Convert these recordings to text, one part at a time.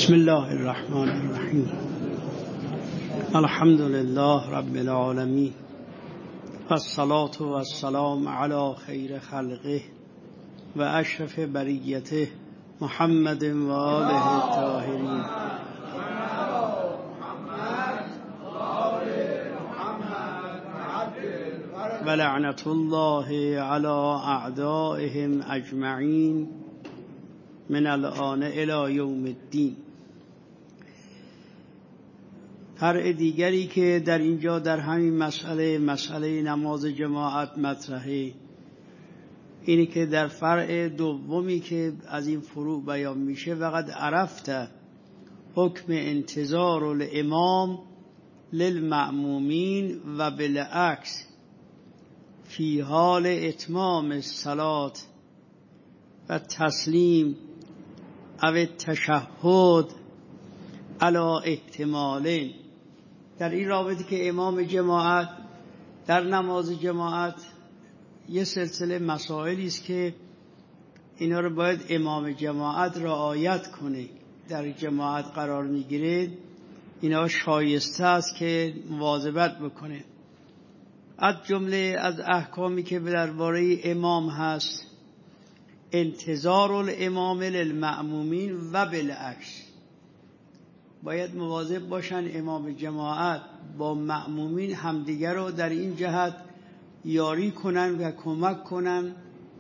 بسم الله الرحمن الرحیم. الحمد لله رب العالمین و الصلاة و السلام علی خیر خلقه و اشرف بریته محمد و آله الطاهرین. و لعنت الله علی اعدائهم اجمعین من الآن الی یوم الدین. فرع دیگری که در اینجا در همین مسئله نماز جماعت مطرحه اینه که در فرع دومی که از این فروع بیان میشه وقد عرفت حکم انتظار الامام للمأمومین و بالعکس فی حال اتمام الصلاة و تسلیم او تشهد علی احتمالین. در این رابطه که امام جماعت در نماز جماعت یه سلسله مسائلی است که اینا رو باید امام جماعت رعایت کنه. در جماعت قرار میگیره اینا شایسته است که مواظبت بکنه. از جمله از احکامی که درباره امام هست انتظار الامام للمأمومین و بالعکس، باید مواظب باشن امام جماعت با مأمومین همدیگر رو در این جهت یاری کنن و کمک کنن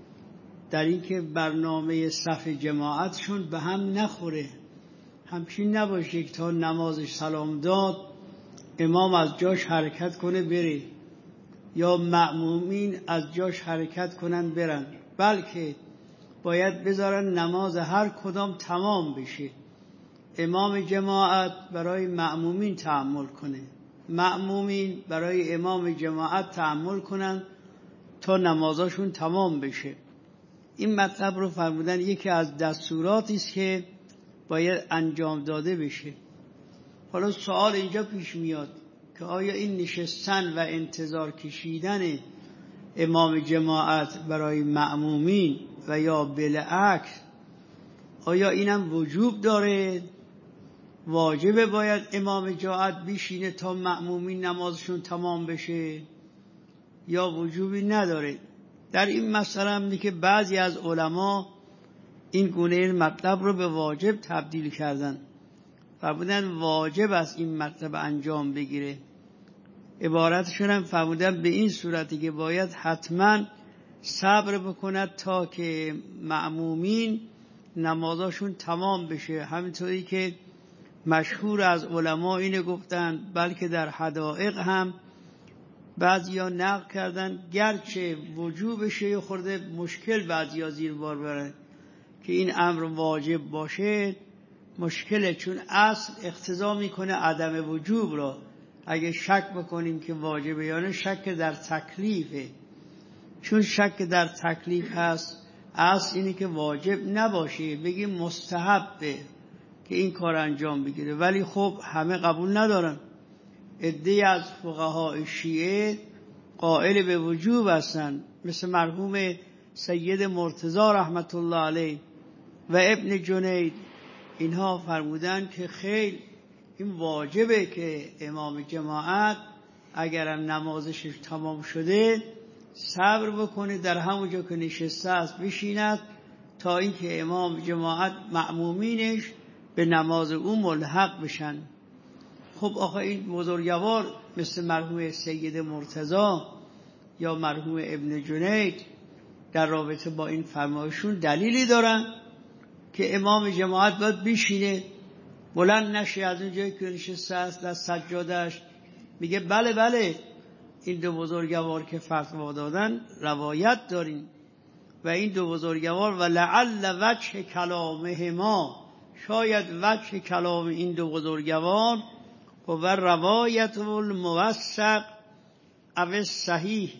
در این که برنامه صف جماعتشون به هم نخوره. همچین نباشه که تا نمازش سلام داد امام از جاش حرکت کنه بره یا مأمومین از جاش حرکت کنن برن، بلکه باید بذارن نماز هر کدام تمام بشه. امام جماعت برای مأمومین تحمل کنه، مأمومین برای امام جماعت تحمل کنن تا نمازاشون تمام بشه. این مطلب رو فرمودن یکی از دستوراتی است که باید انجام داده بشه. حالا سوال اینجا پیش میاد که آیا این نشستن و انتظار کشیدن امام جماعت برای مأمومین و یا بالعکس آیا اینم وجوب داره؟ واجبه باید امام جماعت بشینه تا مأمومین نمازشون تمام بشه یا وجوبی نداره؟ در این مسئله هم که بعضی از علما این گونه مطلب رو به واجب تبدیل کردن، فرمودن واجب است این مطلب انجام بگیره. عبارتشون هم فرمودن به این صورتی که باید حتما صبر بکند تا که مأمومین نمازاشون تمام بشه. همینطوری که مشهور از علما اینه گفتن، بلکه در حدائق هم بعضیا نقل کردن گرچه وجوبشه خورده مشکل بعضیا زیر بار برن که این امر واجب باشه مشکله، چون اصل اقتضا میکنه عدم وجوب را. اگه شک بکنیم که واجبه یا نه شک در تکلیفه، چون شک در تکلیف هست اصل اینه که واجب نباشه، بگیم مستحبه که این کار انجام بگیره. ولی خب همه قبول ندارن. عده‌ای از فقهای شیعه قائل به وجوب هستن، مثل مرحوم سید مرتضی رحمت الله علیه و ابن جنید. اینها فرمودن که خیر این واجبه که امام جماعت اگرم نمازش تمام شده صبر بکنه در همونجا که نشسته است بشیند تا اینکه امام جماعت مأمومینش به نماز او ملحق بشن. خب آخه این بزرگوار مثل مرحوم سید مرتضی یا مرحوم ابن جنید در رابطه با این فرمایشون دلیلی دارن که امام جماعت باید بشینه، بلند نشه از اونجایی که نشسته است در سجادهش. میگه بله این دو بزرگوار که فتوا دادن روایت داریم و این دو بزرگوار و لعل وجه کلامهما، شاید وجه کلام این دو بزرگوار و روایت الموثق او صحیح،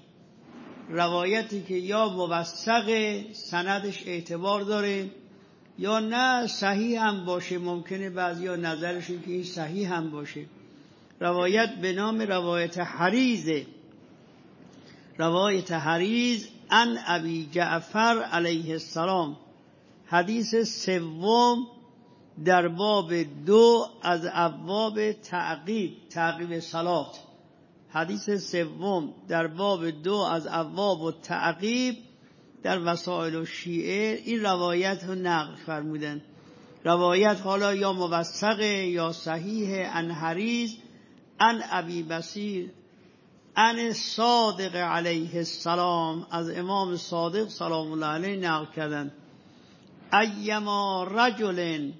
روایتی که یا موثق سندش اعتبار داره یا نه صحیح هم باشه. ممکنه بعضیا نظرشون که این صحیح هم باشه. روایت به نام روایت حریزه، روایت حریز ان ابی جعفر علیه السلام، حدیث سوم در باب 2 از ابواب تعقیب صلات. حدیث سوم در باب 2 از ابواب و تعقیب در وسائل و شیعه. این روایت رو نقل فرمودن. روایت حالا یا موثقه یا صحیح، عن حریز عن ابی بصیر عن صادق علیه السلام، از امام صادق سلام الله علیه نقل کردن. ایما رجل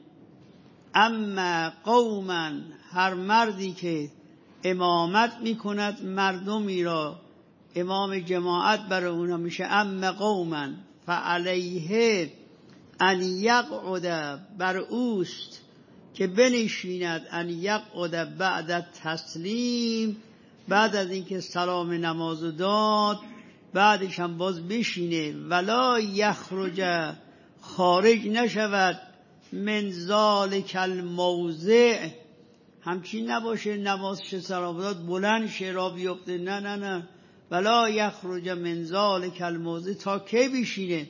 اما قوما، هر مردی که امامت میکند مردمی را، امام جماعت برای اونا میشه، اما قوما فعلیه ان یقعد، بر اوست که بنشیند، ان یقعد بعد تسلیم، بعد از اینکه سلام نماز داد بعدش هم باز بشینه، ولا یخرج، خارج نشود، من ذالک الموضع، همچین نباشه نمازش سلام داد بلند شه را بیفته، نه، ولا یخرج من ذالک الموضع، تا کی بشینه؟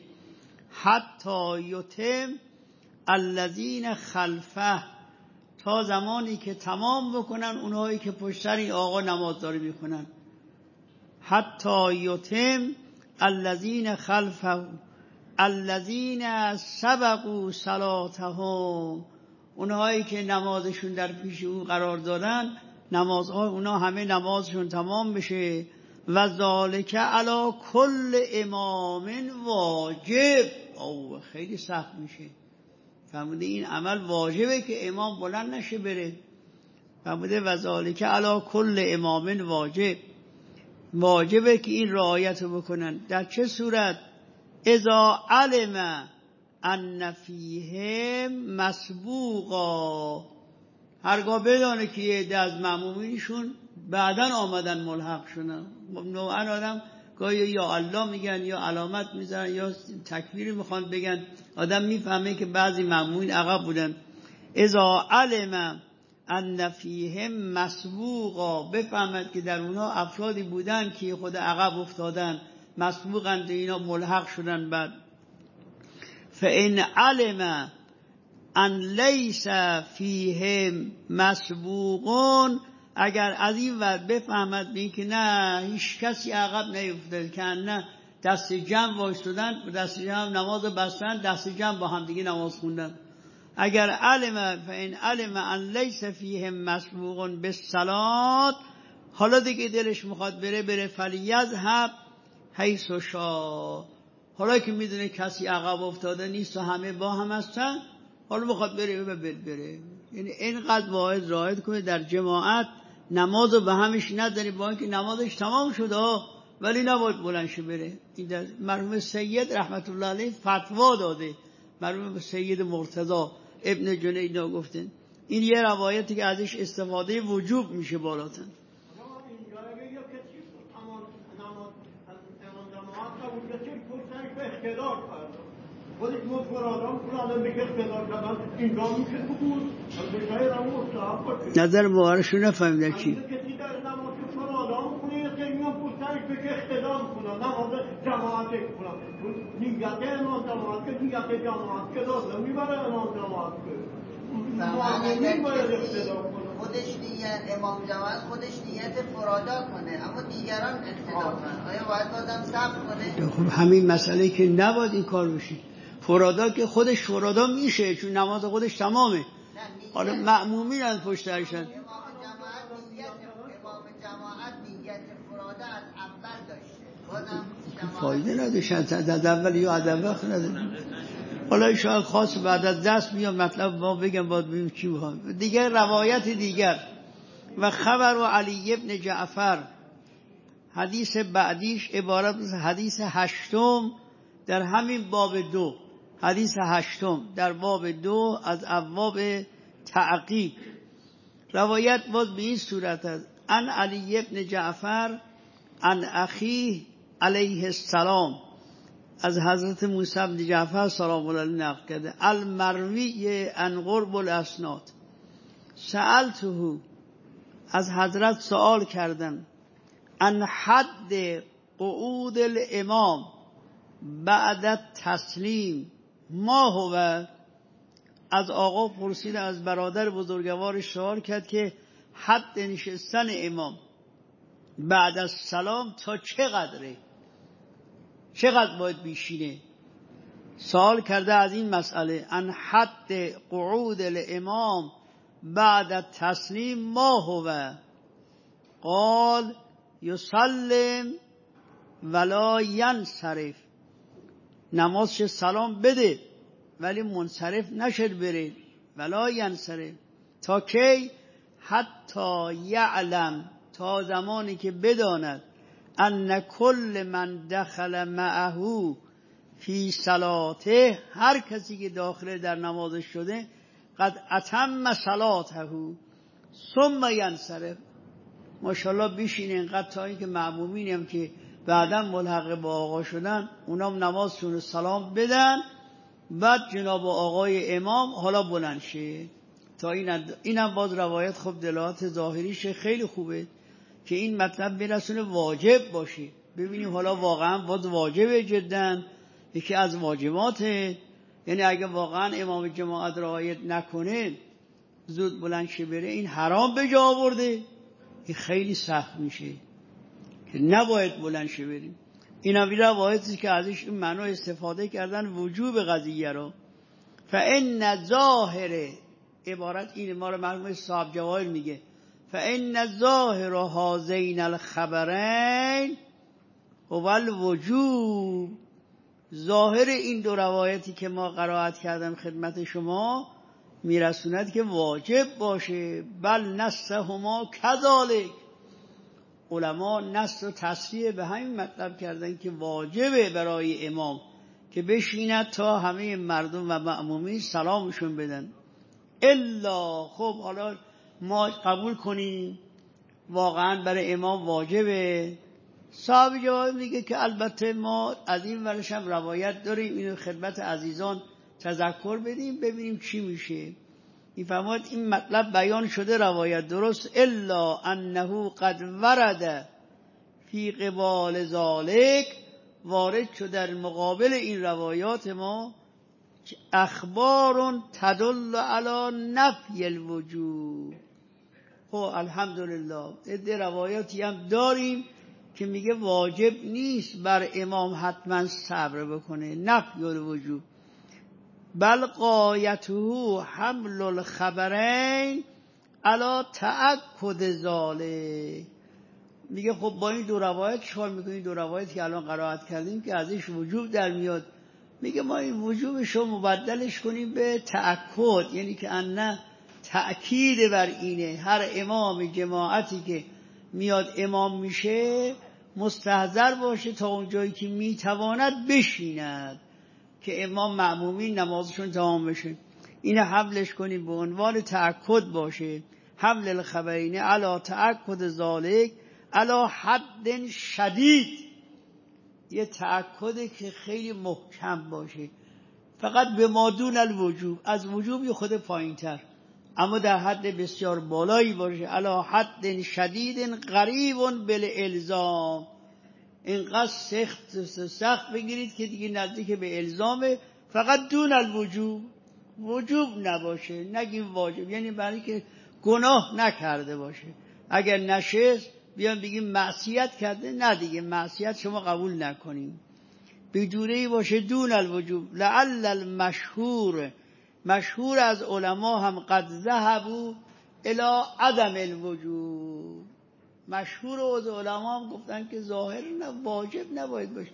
حتی یتم الذین خلفه، تا زمانی که تمام بکنن اونهایی که پشت سر این آقا نمازداری میکنن. حتی یتم الذین خلفه الذین سبقوا صلاتهم، اونهایی که نمازشون در پیش اون قرار دادن، نمازهای اونا همه نمازشون تمام بشه. و ذالک علی کل امام واجب، او خیلی سخت میشه. فرموده این عمل واجبه که امام بلند نشه بره. فرموده و ذالک علی کل امام واجب، واجبه که این رعایت رو بکنن. در چه صورت؟ اذا علم ان فیهم مسبوقا، هرگاه بدانه که یه عده از مأمومینشون بعدن آمدن ملحق شدن. نوعا آدم گاهی یا الله میگن یا علامت میزنن یا تکبیر میخوان بگن، آدم میفهمه که بعضی مأمومین عقب بودن. اذا علم ان فیهم مسبوقا، بفهمد که در اونها افرادی بودن که خود عقب افتادن، مسبوقند، اینا ملحق شدن. بعد فان علم ان لیس فیهم مسبوقون، اگر از این ور بفهمد به این که نه هیچ کسی عقب نیفتاد، که نه دست جمع وایستادن، دست جمع نماز بستن، دست جمع با هم دیگه نماز خوندن. اگر علم فان علم ان لیس فیهم مسبوقون بالصلات، حالا دیگه دلش میخواد بره فلیذهب حیث شاء، حالا که میدونه کسی عقب افتاده نیست و همه با هم هستن، حالا میخواد بره. یعنی اینقدر واعظ رعایت کنه در جماعت، نماز رو به همش نداری، با اینکه نمازش تمام شده ولی نباید بلندش بره. این در مرحوم سید رحمت الله علیه فتوا داده، مرحوم سید مرتضی ابن جنید گفتن. این یه روایتی که ازش استفاده وجوب میشه بالاتن. خودش مفرادان کنه میگه اختلاف کردن اینجا میشه بود بخیر هم مستحب باشه. نظر مبارکشو نفهمیدن چی؟ کسی در نماز فرادان کنه یا که میان پوسترش بشه اختلاف کنه، نماز جماعت کنه. نیت امام جماعت که نیت جماعت که لازم میبره امام جماعت که معمولین باید اختلاف کنه. خودش نیت امام جماعت خودش نیت فرادا کنه اما دیگران اختلاف کنه، آیا باید بازم صبر کنه؟ خب همین مسئله که نباید این کار بشه. فرادا که خودش فرادا میشه چون نماز خودش تمامه. حالا مأمومین از پشت سرشن. امام جماعت نیت فرادا از اول داشته، بازم فایده نداشت از اول یا از اول نداشت. حالا شاید خاص بعد از دست میاد مطلب ما بگم باید ببینیم چی بخوام. دیگر روایت دیگر و خبر و علی ابن جعفر، حدیث بعدیش عبارت از حدیث هشتم در همین باب 2، حدیث هشتم در باب 2 از ابواب تعقیب. روایت باز به این صورت است: ان علی ابن جعفر ان اخیه علیه السلام، از حضرت موسی بن جعفر سلام الله علیه نقل کرده، المروی عن قرب الاسناد، سألته، از حضرت سوال کردم، ان حد قعود الامام بعد تسلیم ما هو، از آقا پرسید، از برادر بزرگوارش سوال کرد که حد نشستن امام بعد از سلام تا چقدره، چقدر باید بیشینه؟ سوال کرده از این مسئله، ان حد قعود الامام بعد تسلیم ما هو؟ قال یسلم ولا ینصرف، نمازش سلام بده ولی منصرف نشد بره، ولا ینصرف تا کی؟ حتی یعلم، تا زمانی که بداند، ان کل من دخل معه فی صلاته، هر کسی که داخل در نمازش شده، قد اتم صلاته ثم ینصرف، ماشاءالله بیشین اینقدر تا این که معمومین هم که بعدا ملحق با آقا شدن اونام نمازشون سلام بدن، بعد جناب آقای امام حالا بلند شه. تا اینم باز روایت خب دلالت ظاهریش خیلی خوبه که این مطلب برسونه واجب باشه. ببینیم حالا واقعا باز واجبه جدا، یکی از واجباته، یعنی اگه واقعا امام جماعت رعایت نکنه زود بلند شه بره، این حرام به جا آورده، این خیلی سخت میشه که نباید بلند شه بریم. این هم روایتی که ازش این معنی استفاده کردن وجوب قضیه رو. فإن ظاهر، عبارت اینه، ما رو مرحوم صاحب جواهر میگه، فإن ظاهر هذین الخبرین هو الوجوب، ظاهر این دو روایتی که ما قرائت کردم خدمت شما میرسوند که واجب باشه. بل نصهما کذالک، علما نص و تصریح به همین مطلب کردن که واجبه برای امام که بشیند تا همه مردم و مأمومین سلامشون بدن. الا، خب حالا ما قبول کنیم واقعا برای امام واجبه. صاحب جواب میگه که البته ما از این ورش هم روایت داریم، اینو خدمت عزیزان تذکر بدیم ببینیم چی میشه. این فرمود این مطلب بیان شده روایت درست، الا انه قد ورد فی قبال ذالک، وارد شده در مقابل این روایات ما اخبار تدل علی نفی الوجوب. خب الحمدلله عده روایاتی هم داریم که میگه واجب نیست بر امام حتما صبر بکنه، نفی الوجوب، بل غایته حمل الخبرین علی تأکد ذالک. میگه خب با این دو روایت چیکار میکنیم؟ دو روایت که الان قرائت کردیم که ازش وجوب در میاد، میگه ما این وجوبش رو مبدلش کنیم به تأکد، یعنی که ان تأکید بر اینه هر امام جماعتی که میاد امام میشه مستحضر باشه تا اون جایی که میتواند بشیند که امام مأمومین نمازشون تمام بشه. اینه حملش کنیم به عنوان تأکد باشه، حمل الخبرین علی تأکد ذالک علی حد شدید، یه تأکده که خیلی محکم باشه، فقط به ما دون الوجوب، از وجوب یه خود پایین تر اما در حد بسیار بالایی باشه، علی حد شدید قریب بالالزام، اینقدر سخت بگیرید که دیگه نزدیک به الزامه، فقط دون الوجوب، وجوب نباشه، نگیم واجب، یعنی برای که گناه نکرده باشه. اگر نشست بیان بگیم معصیت کرده، نه دیگه معصیت شما قبول نکنیم، بدونه‌ای باشه دون الوجوب. لعل المشهور، مشهور از علما هم قد ذهبوا الی عدم الوجوب، مشهور از علما هم گفتن که ظاهر واجب نباید باشه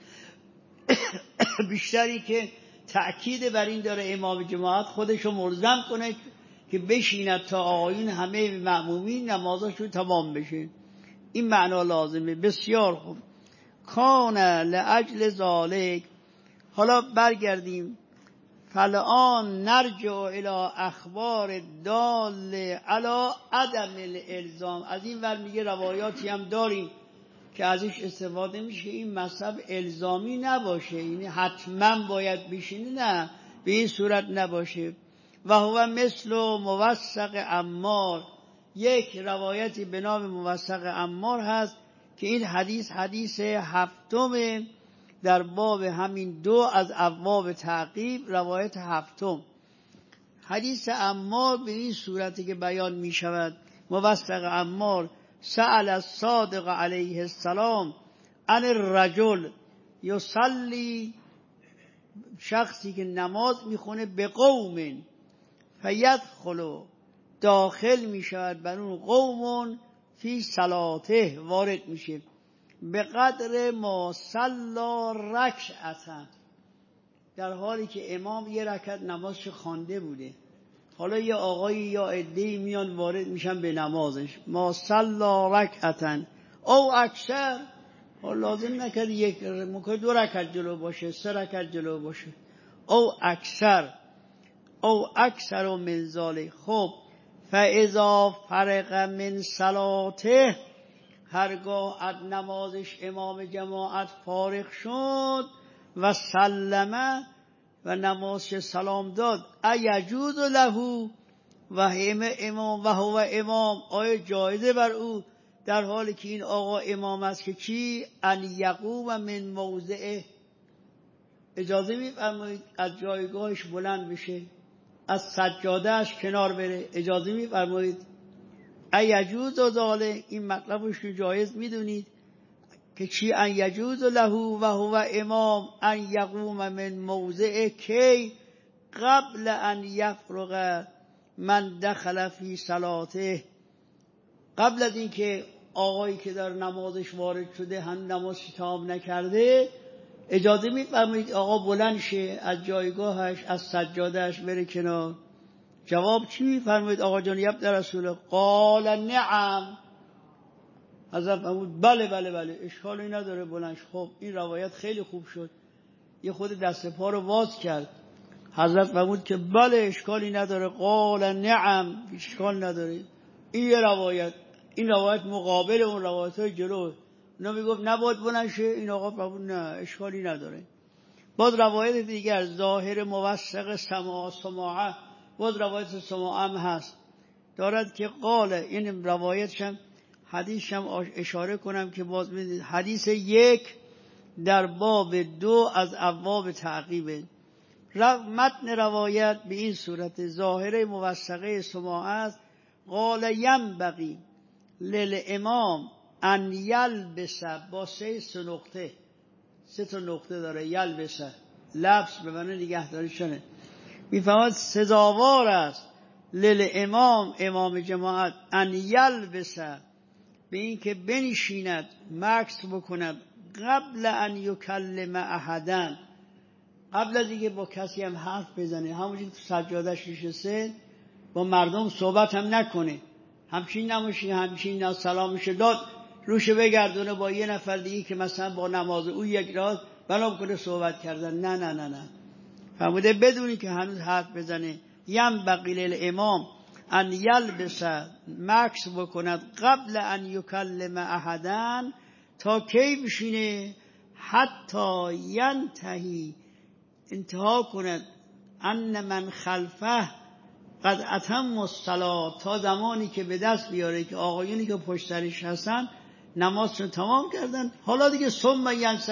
بیشتری که تأکید بر این داره امام جماعت خودشو ملزم کنه که بشیند تا آقایون همه مأمومین نمازشون تمام بشه، این معنا لازمه. بسیار خوب. کان لاجل ذالک، حالا برگردیم، فالآن نرجع الی اخبار دال علی عدم الالزام. از این ور میگه روایاتی هم داریم که ازش استفاده میشه این مطلب الزامی نباشه، یعنی حتما باید بشینه، نه به این صورت نباشه. و هو مثل موثق عمار، یک روایتی به نام موثق عمار هست که این حدیث هفتم در باب همین دو از ابواب تعقیب، روایت هفتم. حدیث عمار به این صورتی که بیان می شود، موثق عمار سأل الصادق علیه السلام عن الرجل یصلی، شخصی که نماز میخونه به قوم فیدخل، داخل میشود بر اون قوم فی صلاته، وارد میشه به قدر ما صلا رکعتا، در حالی که امام یه رکعت نمازش خوانده بوده. حالا یه آقایی یا عده‌ای میان وارد میشن به نمازش، ما صلا رکعتا او اکثر، لازم نکرد یک، ممکن 2 رکعت جلو باشه، 3 رکعت جلو باشه، او اکثر من ذلک. خب فاذا فرغ من صلاته، هرگاه از نمازش امام جماعت فارغ شد و سلمه و نمازش سلام داد، ایجوز له و هو امام، آیا جایزه بر او در حالی که این آقا امام است که چی؟ ان یقوم من موضعه، اجازه می‌فرمایید از جایگاهش بلند بشه، از سجادهش کنار بره، اجازه می‌فرمایید؟ ایجوز ذلک، این مطلبش رو جایز میدونید که چی؟ ان یجوز له و هو امام ان یقوم من موضع کی قبل ان یفرغ من دخل فی صلاته، قبل از این که آقایی که در نمازش وارد شده هم نمازش تمام نکرده، اجازه میفرمایید آقا بلند شه از جایگاهش، از سجادهش بره کنار؟ جواب چی میفرمایید آقا جان یبن رسول؟ قال نعم، حضرت فرمود بله بله بله، اشکالی نداره بلند. خب این روایت خیلی خوب شد، یه خود دست پا رو باز کرد. حضرت فرمود که بله اشکالی نداره، قال نعم، اشکال نداره. این یه روایت، این روایت مقابل اون روایت‌های جلو، اونا میگفت نباید بلند شه، این آقا فرمود نه اشکالی نداره. باز روایت دیگر ظاهر موثق سماعه، باز روایت سماعه هم هست، دارد که قال، این روایتشم حدیثشم اشاره کنم که باز بدید حدیث 1 در باب 2 از ابواب تعقیبه. متن روایت به این صورت، ظاهر موثقه سماعه است. قال ینبغی للامام ان یلبس، با 3 نقطه، 3 تا نقطه داره، یلبس لبس به معنی نگهداری شده، میفهمد سزاوار است للامام، امام جماعت، ان یلبس، به این که بنشیند، مکث بکند، قبل ان یکلم احدا، قبل از اینکه با کسی هم حرف بزنه، همونجوری تو سجاده‌اش نشسته با مردم صحبت هم نکنه، همچین نماشه، همچین سلامش داد روش بگردونه با یه نفر دیگه که مثلا با نماز او یک راست بنا کنه صحبت کردن، نه نه نه نه، فرموده بدونی که هنوز حرف بزنه. ینبغی للامام ان یلبس، مکث بکند، قبل ان یکلم احدا، تا کی بشینه؟ حتی ینتهی، انتها کند، ان من خلفه قد اتم الصلاة، تا زمانی که به دست بیاره که آقایونی که پشت سرش هستن نمازشون تمام کردن، حالا دیگه ثم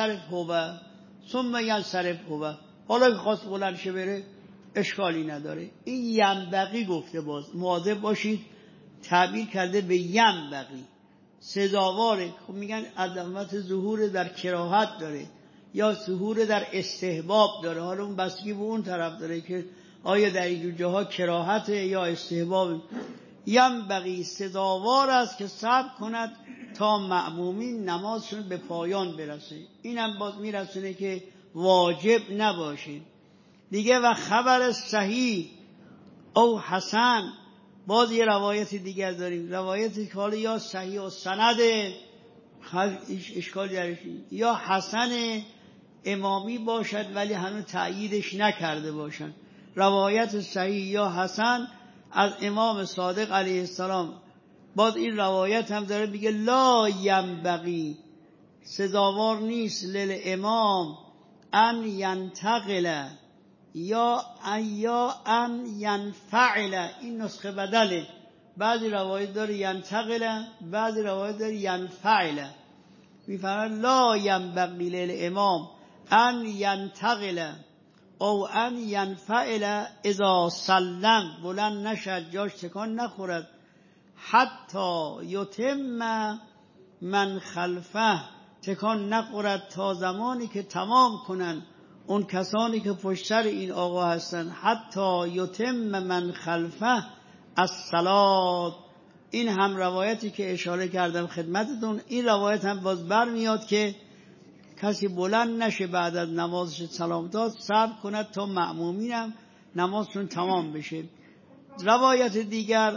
ینصرف هو، حالا که خواست بلند شه بره اشکالی نداره. این ینبغی گفته، باز مواظب باشید، تعبیر کرده به ینبغی، سزاواره. خب میگن علامت ظهور در کراهت داره یا ظهور در استحباب داره، حالا اون بستگی به اون طرف داره که آیا در این جاها کراهته یا استحباب. ینبغی، سزاوار است که صبر کند تا مأمومین نمازشون به پایان برسه. اینم باز میرسونه که واجب نباشه دیگه. و خبر صحیح او حسن، باز یه روایت دیگر داریم، روایتی که حالا یا صحیح و سنده، اشکالی درش، یا حسن امامی باشد ولی هنوز تأییدش نکرده باشن. روایت صحیح یا حسن از امام صادق علیه السلام. باز این روایت هم داره میگه لا ینبغی، سزاوار نیست، للامام ان ینتقل یا ان ینفعل، این نسخه بدله، بعضی روایت داره ینتقل، بعضی روایت داره ینفعل. میفرماید لا ینبغی للامام ان ینتقل او ان ینفعل اذا سلم، بلند نشد جاش تکان نخورد، حتی یتم من خلفه، تکان نخورد تا زمانی که تمام کنن اون کسانی که پشت سر این آقا هستن، حتی یتم من خلفه الصلاة. این هم روایتی که اشاره کردم خدمتتون، این روایت هم باز برمیاد که کسی بلند نشه بعد از نمازش سلام داد، صبر کند تا مأمومینم نمازشون تمام بشه. روایت دیگر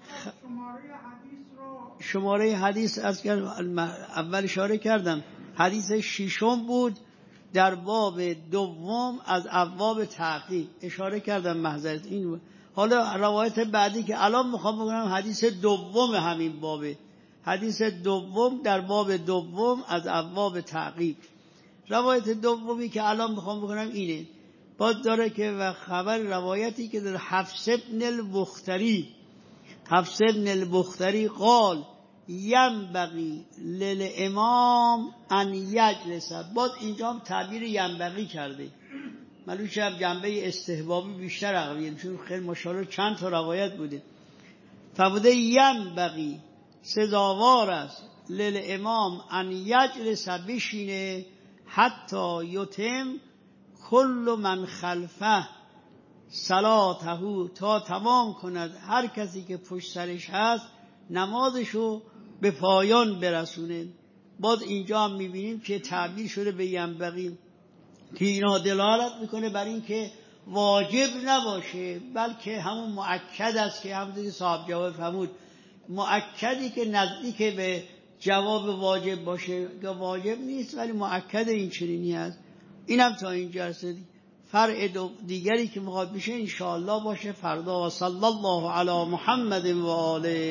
شماره حدیث از اول اشاره کردم، حدیث 6 بود در باب دوم از ابواب تعقیب، اشاره کردم محضرت این. حالا روایت بعدی که الان میخوام بگم حدیث دوم همین بابه، حدیث دوم در باب دوم از ابواب تعقیب. روایت دومی که الان میخوام بگم اینه، باز داره که و خبر روایتی که در حفص ابن البختری قال ینبغی للامام ان یجلس. باز اینجا هم تعبیر ینبغی کرده، معلوم شب جنبه استحبابی بیشتر عقلیه، چون خیلی ماشاءالله چند تا روایت بوده. فبوده ینبغی سزاوار است للامام ان یجلس بشینه، حتی یتم کل من خلفه صلاته، تا تمام کند هر کسی که پشت سرش هست نمازشو به پایان برسونه. باز اینجا هم میبینیم که تعبیر شده به ینبغی که اینا دلالت میکنه بر این که واجب نباشه، بلکه همون مؤکد است که همونطور که صاحب جواب فرمود، مؤکدی که نزدیک به جواب واجب باشه که واجب نیست ولی مؤکد این چنینی است. اینم تا اینجا رسید. فرع دیگری که مخاطب میشه ان شاء الله باشه فردا. و صلی الله علی محمد و آله.